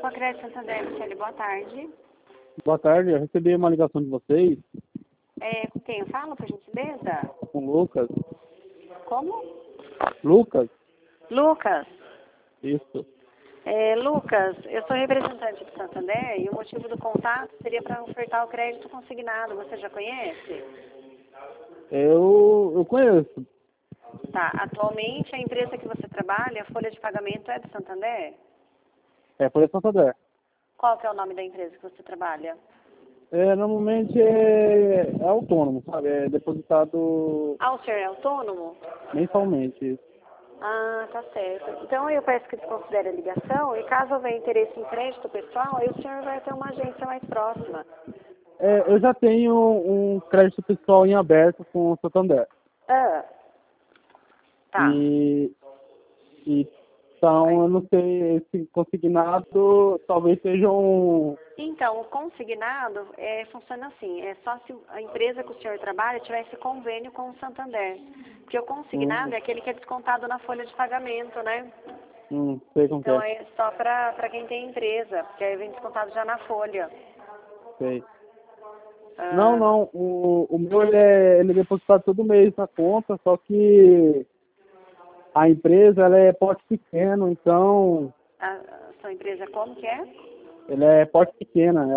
a Crédito Santander, Michele, boa tarde. Boa tarde, eu recebi uma ligação de vocês, Com quem eu falo, por gentileza? com o Lucas. Como? Lucas? Lucas. Isso. Lucas, eu sou representante do Santander e o motivo do contato seria para ofertar o crédito consignado. Você já conhece? Eu conheço. Tá. Atualmente, a empresa que você trabalha, a folha de pagamento é do Santander? É por Santander. Qual que é o nome da empresa que você trabalha? Normalmente é autônomo, sabe? É depositado Ah, o senhor é autônomo? mensalmente. Isso. Ah, tá certo. Então eu peço que desconsidere a ligação e caso houver interesse em crédito pessoal, aí o senhor vai ter uma agência mais próxima. Eu já tenho um crédito pessoal em aberto com o Santander. Ah, tá. Então, eu não sei, esse consignado talvez seja um... Então, o consignado funciona assim, é só se a empresa que o senhor trabalha tivesse convênio com o Santander. Porque o consignado é aquele que é descontado na folha de pagamento, né? Sei como que Então é. é só para quem tem empresa, porque aí vem descontado já na folha. Sei. Ah, Não, o meu ele é depositado todo mês na conta, só que a empresa ela é porte pequeno, então a sua empresa como que é? ela é porte pequena,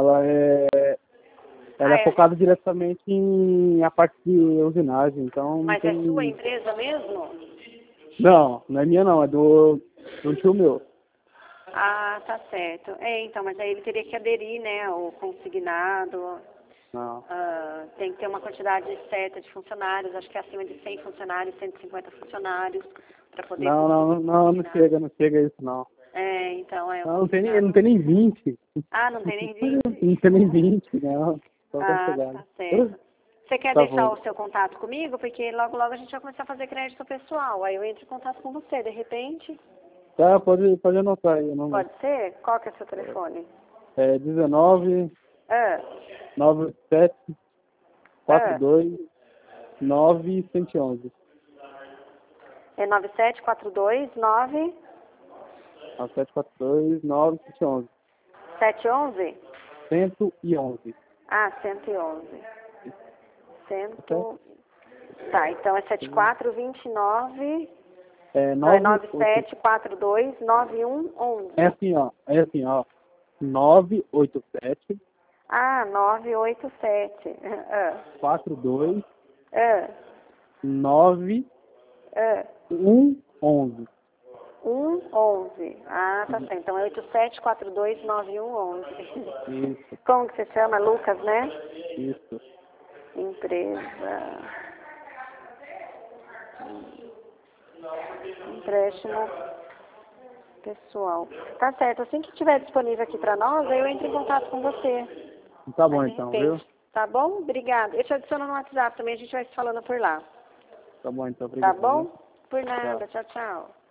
ela é É. focada diretamente em a parte de usinagem, então não Mas é sua tem. empresa mesmo? Não é minha não, é do tio meu. Ah, tá certo. Então, mas aí ele teria que aderir, né, ao consignado. Não. Tem que ter uma quantidade certa de funcionários, acho que é acima de 100 funcionários, 150 funcionários, para poder Não chega isso não. Então é o Não tem nem 20. Ah, não tem nem 20? Não tem nem 20, não. Só vai Ah, chegar. tá certo. Você quer Tá deixar bom. o seu contato comigo? Porque logo, logo a gente vai começar a fazer crédito pessoal. Aí eu entro em contato com você, de repente. Tá, pode anotar aí o número. Pode ser? Qual que é o seu telefone? 19 Ah, 97 ah. 42 9 111. É 97429 9742 9 111. 711? 111. Ah, 111. Ok? Tá, então é 7429. Não, é 98. 97429111. É assim, ó. 987 Ah, 987. Ah, 42 ah, 9 ah. 111. 111. Ah, tá certo. Então é 87429111. Isso, Como que você chama? Lucas, né? isso. Empresa. Empréstimo pessoal. Tá certo. Assim que estiver disponível aqui para nós, aí eu entro em contato com você. Tá bom Aí, de então, viu? repente. Tá bom? Obrigada. Eu te adiciono no WhatsApp também, a gente vai se falando por lá. Tá bom então, Tá obrigado, bom? viu? Por Tchau. nada. Tchau, tchau.